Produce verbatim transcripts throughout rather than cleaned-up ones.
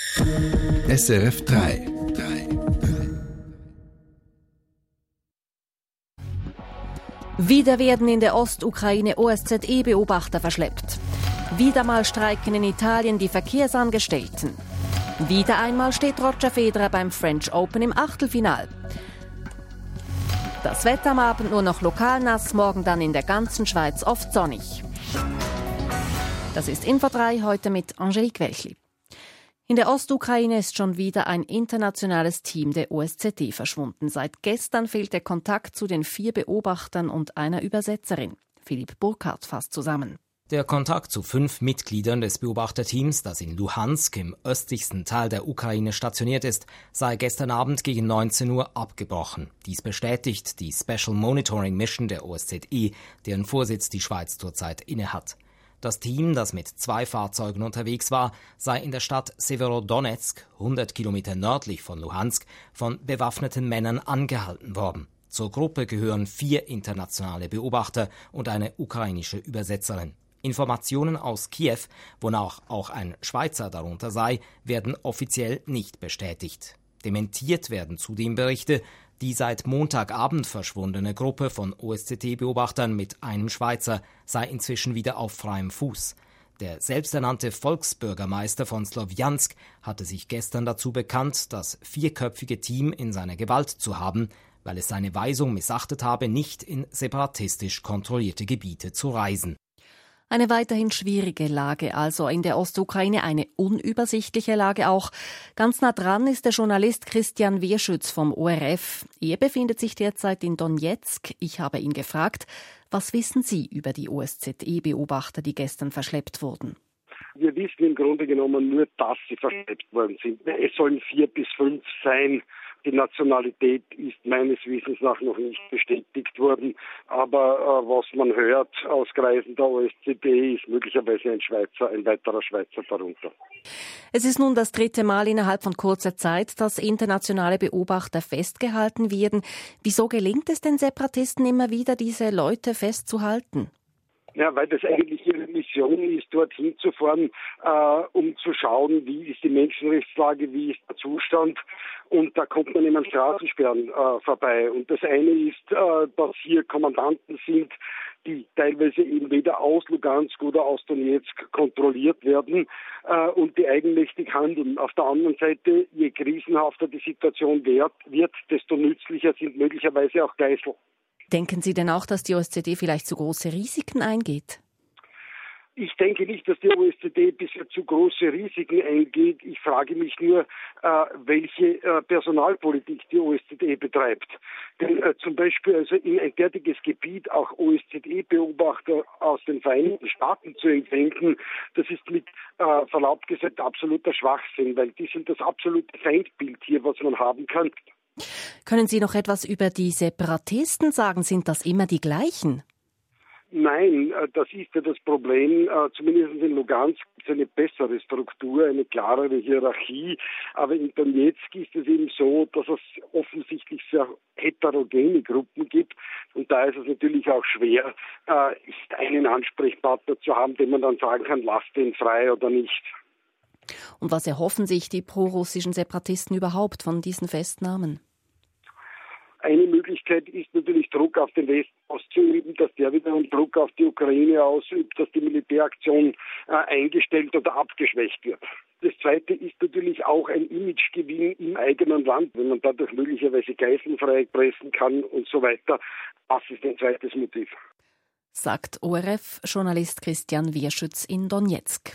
S R F drei. Wieder werden in der Ostukraine O S Z E-Beobachter verschleppt. Wieder mal streiken in Italien die Verkehrsangestellten. Wieder einmal steht Roger Federer beim French Open im Achtelfinal. Das Wetter am Abend nur noch lokal nass, morgen dann in der ganzen Schweiz oft sonnig. Das ist Info drei, heute mit Angelique Welchli. In der Ostukraine ist schon wieder ein internationales Team der O S Z E verschwunden. Seit gestern fehlt der Kontakt zu den vier Beobachtern und einer Übersetzerin. Philipp Burkhardt fasst zusammen. Der Kontakt zu fünf Mitgliedern des Beobachterteams, das in Luhansk im östlichsten Teil der Ukraine stationiert ist, sei gestern Abend gegen neunzehn Uhr abgebrochen. Dies bestätigt die Special Monitoring Mission der O S Z E, deren Vorsitz die Schweiz zurzeit innehat. Das Team, das mit zwei Fahrzeugen unterwegs war, sei in der Stadt Severodonetsk, hundert Kilometer nördlich von Luhansk, von bewaffneten Männern angehalten worden. Zur Gruppe gehören vier internationale Beobachter und eine ukrainische Übersetzerin. Informationen aus Kiew, wonach auch ein Schweizer darunter sei, werden offiziell nicht bestätigt. Dementiert werden zudem Berichte, die seit Montagabend verschwundene Gruppe von O S Z E-Beobachtern mit einem Schweizer sei inzwischen wieder auf freiem Fuß. Der selbsternannte Volksbürgermeister von Slowjansk hatte sich gestern dazu bekannt, das vierköpfige Team in seiner Gewalt zu haben, weil es seine Weisung missachtet habe, nicht in separatistisch kontrollierte Gebiete zu reisen. Eine weiterhin schwierige Lage also in der Ostukraine, eine unübersichtliche Lage auch. Ganz nah dran ist der Journalist Christian Wierschütz vom O R F. Er befindet sich derzeit in Donezk. Ich habe ihn gefragt, was wissen Sie über die O S Z E-Beobachter, die gestern verschleppt wurden? Wir wissen im Grunde genommen nur, dass sie verschleppt worden sind. Es sollen vier bis fünf sein. Die Nationalität ist meines Wissens nach noch nicht bestätigt worden. Aber äh, was man hört aus Kreisen der O S Z E ist möglicherweise ein Schweizer, ein weiterer Schweizer darunter. Es ist nun das dritte Mal innerhalb von kurzer Zeit, dass internationale Beobachter festgehalten werden. Wieso gelingt es den Separatisten immer wieder, diese Leute festzuhalten? Ja, weil das eigentlich ihre Mission ist, dorthin zu fahren, äh, um zu schauen, wie ist die Menschenrechtslage, wie ist der Zustand. Und da kommt man eben an Straßensperren äh, vorbei. Und das eine ist, äh, dass hier Kommandanten sind, die teilweise eben weder aus Lugansk oder aus Donetsk kontrolliert werden äh, und die eigenmächtig handeln. Auf der anderen Seite, je krisenhafter die Situation wird, wird, desto nützlicher sind möglicherweise auch Geiseln. Denken Sie denn auch, dass die O S Z E vielleicht zu große Risiken eingeht? Ich denke nicht, dass die O S Z E bisher zu große Risiken eingeht. Ich frage mich nur, äh, welche äh, Personalpolitik die O S Z E betreibt. Denn äh, zum Beispiel also in ein derartiges Gebiet auch O S Z E-Beobachter aus den Vereinigten Staaten zu entsenden, das ist mit äh, Verlaub gesagt absoluter Schwachsinn, weil die sind das absolute Feindbild hier, was man haben kann. Können Sie noch etwas über die Separatisten sagen? Sind das immer die gleichen? Nein, das ist ja das Problem. Zumindest in Lugansk gibt es eine bessere Struktur, eine klarere Hierarchie. Aber in Donetsk ist es eben so, dass es offensichtlich sehr heterogene Gruppen gibt. Und da ist es natürlich auch schwer, einen Ansprechpartner zu haben, den man dann sagen kann, lass den frei oder nicht. Und was erhoffen sich die prorussischen Separatisten überhaupt von diesen Festnahmen? Eine Möglichkeit ist natürlich, Druck auf den Westen auszuüben, dass der wiederum Druck auf die Ukraine ausübt, dass die Militäraktion äh, eingestellt oder abgeschwächt wird. Das Zweite ist natürlich auch ein Imagegewinn im eigenen Land, wenn man dadurch möglicherweise Geiseln freipressen kann und so weiter. Das ist ein zweites Motiv. Sagt O R F-Journalist Christian Wierschütz in Donezk.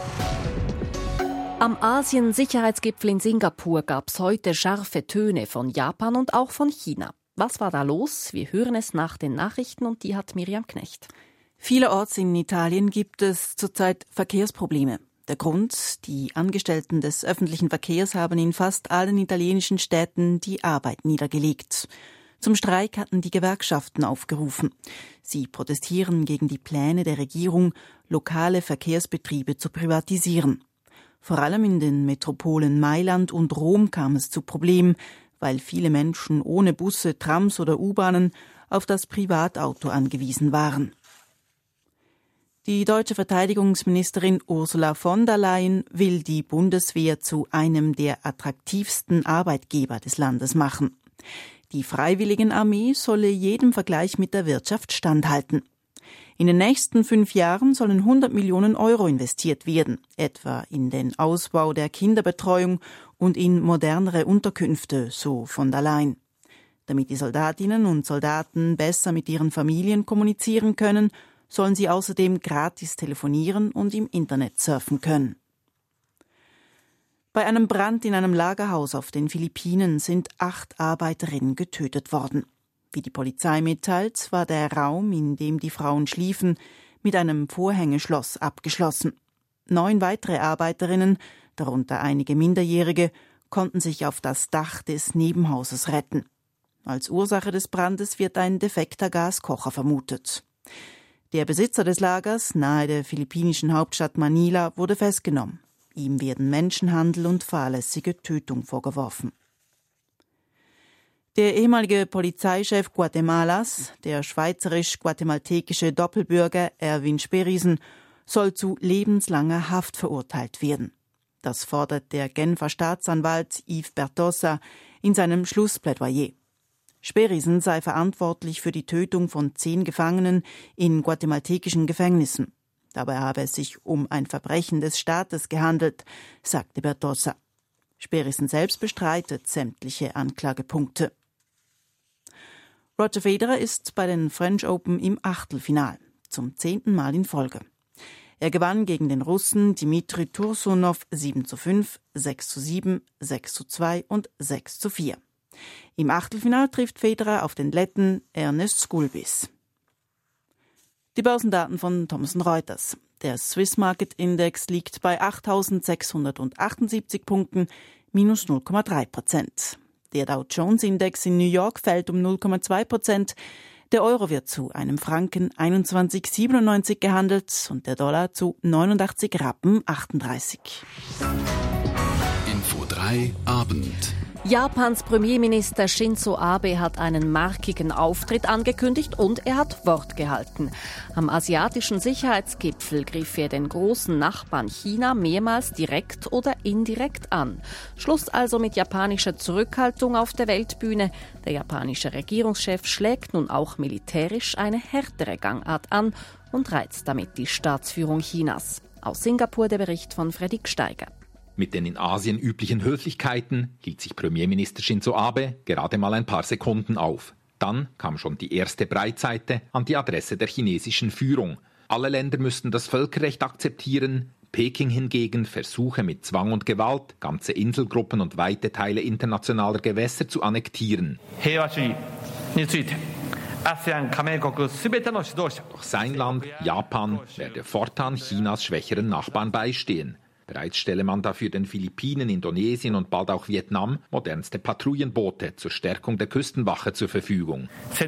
Am Asien-Sicherheitsgipfel in Singapur gab es heute scharfe Töne von Japan und auch von China. Was war da los? Wir hören es nach den Nachrichten und die hat Miriam Knecht. Vielerorts in Italien gibt es zurzeit Verkehrsprobleme. Der Grund, die Angestellten des öffentlichen Verkehrs haben in fast allen italienischen Städten die Arbeit niedergelegt. Zum Streik hatten die Gewerkschaften aufgerufen. Sie protestieren gegen die Pläne der Regierung, lokale Verkehrsbetriebe zu privatisieren. Vor allem in den Metropolen Mailand und Rom kam es zu Problemen, weil viele Menschen ohne Busse, Trams oder U-Bahnen auf das Privatauto angewiesen waren. Die deutsche Verteidigungsministerin Ursula von der Leyen will die Bundeswehr zu einem der attraktivsten Arbeitgeber des Landes machen. Die Freiwilligenarmee solle jedem Vergleich mit der Wirtschaft standhalten. In den nächsten fünf Jahren sollen hundert Millionen Euro investiert werden, etwa in den Ausbau der Kinderbetreuung und in modernere Unterkünfte, so von der Leyen. Damit die Soldatinnen und Soldaten besser mit ihren Familien kommunizieren können, sollen sie außerdem gratis telefonieren und im Internet surfen können. Bei einem Brand in einem Lagerhaus auf den Philippinen sind acht Arbeiterinnen getötet worden. Wie die Polizei mitteilt, war der Raum, in dem die Frauen schliefen, mit einem Vorhängeschloss abgeschlossen. Neun weitere Arbeiterinnen, darunter einige Minderjährige, konnten sich auf das Dach des Nebenhauses retten. Als Ursache des Brandes wird ein defekter Gaskocher vermutet. Der Besitzer des Lagers nahe der philippinischen Hauptstadt Manila wurde festgenommen. Ihm werden Menschenhandel und fahrlässige Tötung vorgeworfen. Der ehemalige Polizeichef Guatemalas, der schweizerisch-guatemaltekische Doppelbürger Erwin Sperisen, soll zu lebenslanger Haft verurteilt werden. Das fordert der Genfer Staatsanwalt Yves Bertossa in seinem Schlussplädoyer. Sperisen sei verantwortlich für die Tötung von zehn Gefangenen in guatemaltekischen Gefängnissen. Dabei habe es sich um ein Verbrechen des Staates gehandelt, sagte Bertossa. Sperisen selbst bestreitet sämtliche Anklagepunkte. Roger Federer ist bei den French Open im Achtelfinal, zum zehnten Mal in Folge. Er gewann gegen den Russen Dmitri Tursunow sieben zu fünf, sechs zu sieben, sechs zu zwei und sechs zu vier. Im Achtelfinal trifft Federer auf den Letten Ernest Gulbis. Die Börsendaten von Thomson Reuters. Der Swiss Market Index liegt bei achttausendsechshundertachtundsiebzig Punkten, minus null Komma drei Prozent. Der Dow Jones Index in New York fällt um null Komma zwei Prozent. Der Euro wird zu einem Franken einundzwanzig Komma siebenundneunzig gehandelt und der Dollar zu neunundachtzig Rappen achtunddreißig. Info drei Abend. Japans Premierminister Shinzo Abe hat einen markigen Auftritt angekündigt und er hat Wort gehalten. Am asiatischen Sicherheitsgipfel griff er den großen Nachbarn China mehrmals direkt oder indirekt an. Schluss also mit japanischer Zurückhaltung auf der Weltbühne. Der japanische Regierungschef schlägt nun auch militärisch eine härtere Gangart an und reizt damit die Staatsführung Chinas. Aus Singapur der Bericht von Freddy Gsteiger. Mit den in Asien üblichen Höflichkeiten hielt sich Premierminister Shinzo Abe gerade mal ein paar Sekunden auf. Dann kam schon die erste Breitseite an die Adresse der chinesischen Führung. Alle Länder müssten das Völkerrecht akzeptieren. Peking hingegen Versuche mit Zwang und Gewalt, ganze Inselgruppen und weite Teile internationaler Gewässer zu annektieren. Doch sein Land, Japan, werde fortan Chinas schwächeren Nachbarn beistehen. Bereits stelle man dafür den Philippinen, Indonesien und bald auch Vietnam modernste Patrouillenboote zur Stärkung der Küstenwache zur Verfügung.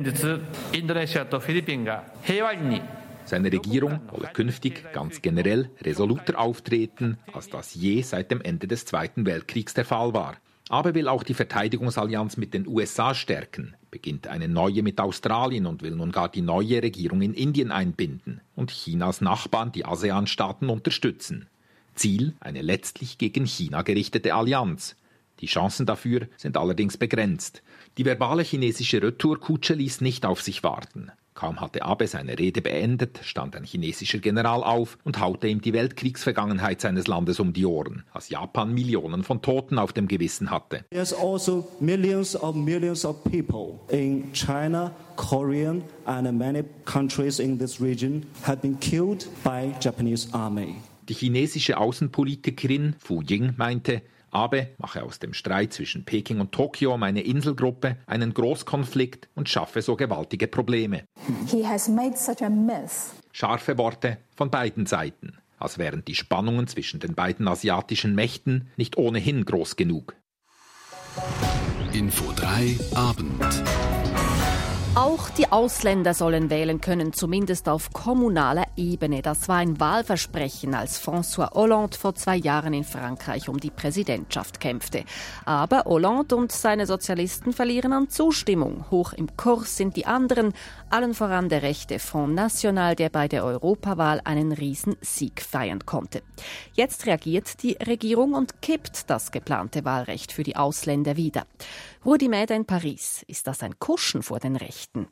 Seine Regierung wolle künftig ganz generell resoluter auftreten, als das je seit dem Ende des Zweiten Weltkriegs der Fall war. Aber will auch die Verteidigungsallianz mit den U S A stärken, beginnt eine neue mit Australien und will nun gar die neue Regierung in Indien einbinden und Chinas Nachbarn, die ASEAN-Staaten, unterstützen. Ziel eine letztlich gegen China gerichtete Allianz. Die Chancen dafür sind allerdings begrenzt. Die verbale chinesische Retourkutsche ließ nicht auf sich warten. Kaum hatte Abe seine Rede beendet, stand ein chinesischer General auf und haute ihm die Weltkriegsvergangenheit seines Landes um die Ohren, als Japan Millionen von Toten auf dem Gewissen hatte. There's also millions of millions of people in China, Korea and many countries in this region have been killed by Japanese army. Die chinesische Außenpolitikerin Fu Ying meinte, Abe mache aus dem Streit zwischen Peking und Tokio um eine Inselgruppe einen Großkonflikt und schaffe so gewaltige Probleme. He has made such a mess. Scharfe Worte von beiden Seiten, als wären die Spannungen zwischen den beiden asiatischen Mächten nicht ohnehin groß genug. Info drei Abend. Auch die Ausländer sollen wählen können, zumindest auf kommunaler Ebene. Das war ein Wahlversprechen, als François Hollande vor zwei Jahren in Frankreich um die Präsidentschaft kämpfte. Aber Hollande und seine Sozialisten verlieren an Zustimmung. Hoch im Kurs sind die anderen, allen voran der rechte Front National, der bei der Europawahl einen Riesensieg feiern konnte. Jetzt reagiert die Regierung und kippt das geplante Wahlrecht für die Ausländer wieder. Rudi Mäder in Paris. Ist das ein Kuschen vor den Rechten?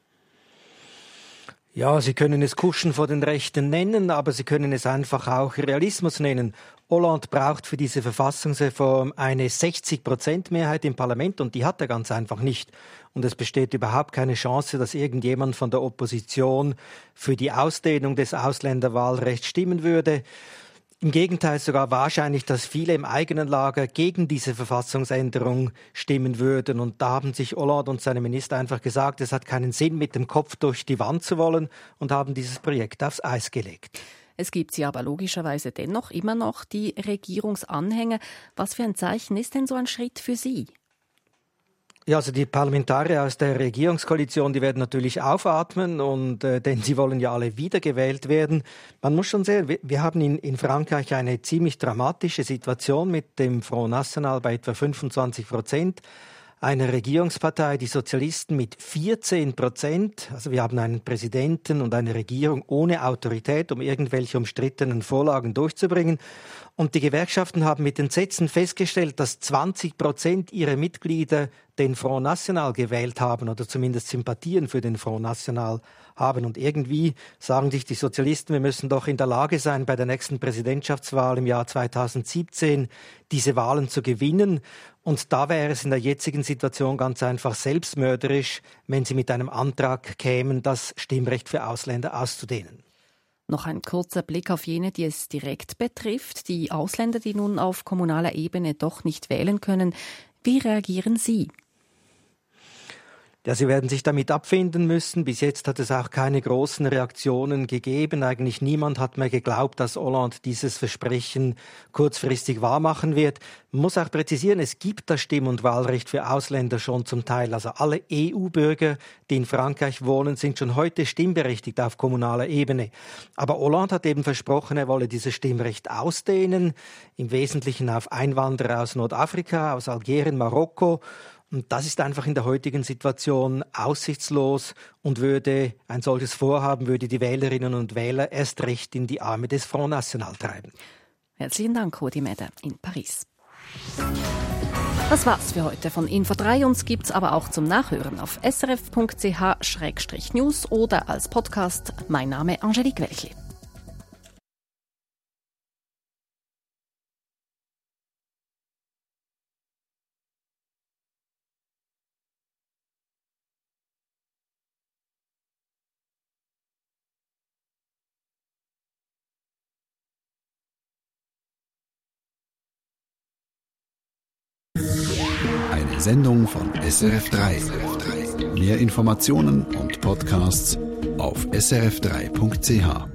Ja, Sie können es Kuschen vor den Rechten nennen, aber Sie können es einfach auch Realismus nennen. Hollande braucht für diese Verfassungsreform eine sechzig Prozent Mehrheit im Parlament und die hat er ganz einfach nicht. Und es besteht überhaupt keine Chance, dass irgendjemand von der Opposition für die Ausdehnung des Ausländerwahlrechts stimmen würde. Im Gegenteil sogar wahrscheinlich, dass viele im eigenen Lager gegen diese Verfassungsänderung stimmen würden. Und da haben sich Hollande und seine Minister einfach gesagt, es hat keinen Sinn, mit dem Kopf durch die Wand zu wollen und haben dieses Projekt aufs Eis gelegt. Es gibt sie aber logischerweise dennoch immer noch, die Regierungsanhänger. Was für ein Zeichen ist denn so ein Schritt für Sie? Ja, also die Parlamentarier aus der Regierungskoalition, die werden natürlich aufatmen, und äh, denn sie wollen ja alle wiedergewählt werden. Man muss schon sehen, wir, wir haben in, in Frankreich eine ziemlich dramatische Situation mit dem Front National bei etwa fünfundzwanzig Prozent. Eine Regierungspartei, die Sozialisten, mit vierzehn Prozent. Also wir haben einen Präsidenten und eine Regierung ohne Autorität, um irgendwelche umstrittenen Vorlagen durchzubringen. Und die Gewerkschaften haben mit Entsetzen festgestellt, dass zwanzig Prozent ihrer Mitglieder den Front National gewählt haben oder zumindest Sympathien für den Front National haben. Und irgendwie sagen sich die Sozialisten, wir müssen doch in der Lage sein, bei der nächsten Präsidentschaftswahl im Jahr zweitausendsiebzehn diese Wahlen zu gewinnen. Und da wäre es in der jetzigen Situation ganz einfach selbstmörderisch, wenn sie mit einem Antrag kämen, das Stimmrecht für Ausländer auszudehnen. Noch ein kurzer Blick auf jene, die es direkt betrifft. Die Ausländer, die nun auf kommunaler Ebene doch nicht wählen können. Wie reagieren Sie? Ja, sie werden sich damit abfinden müssen. Bis jetzt hat es auch keine großen Reaktionen gegeben. Eigentlich niemand hat mehr geglaubt, dass Hollande dieses Versprechen kurzfristig wahrmachen wird. Man muss auch präzisieren, es gibt das Stimm- und Wahlrecht für Ausländer schon zum Teil. Also alle E U-Bürger, die in Frankreich wohnen, sind schon heute stimmberechtigt auf kommunaler Ebene. Aber Hollande hat eben versprochen, er wolle dieses Stimmrecht ausdehnen, im Wesentlichen auf Einwanderer aus Nordafrika, aus Algerien, Marokko. Und das ist einfach in der heutigen Situation aussichtslos und würde ein solches Vorhaben würde die Wählerinnen und Wähler erst recht in die Arme des Front National treiben. Herzlichen Dank, Rudi Mäder in Paris. Das war's für heute von Info drei. Uns gibt's aber auch zum Nachhören auf s r f punkt c h slash news oder als Podcast. Mein Name Angelique Welchli. Eine Sendung von S R F drei. Mehr Informationen und Podcasts auf s r f drei punkt c h.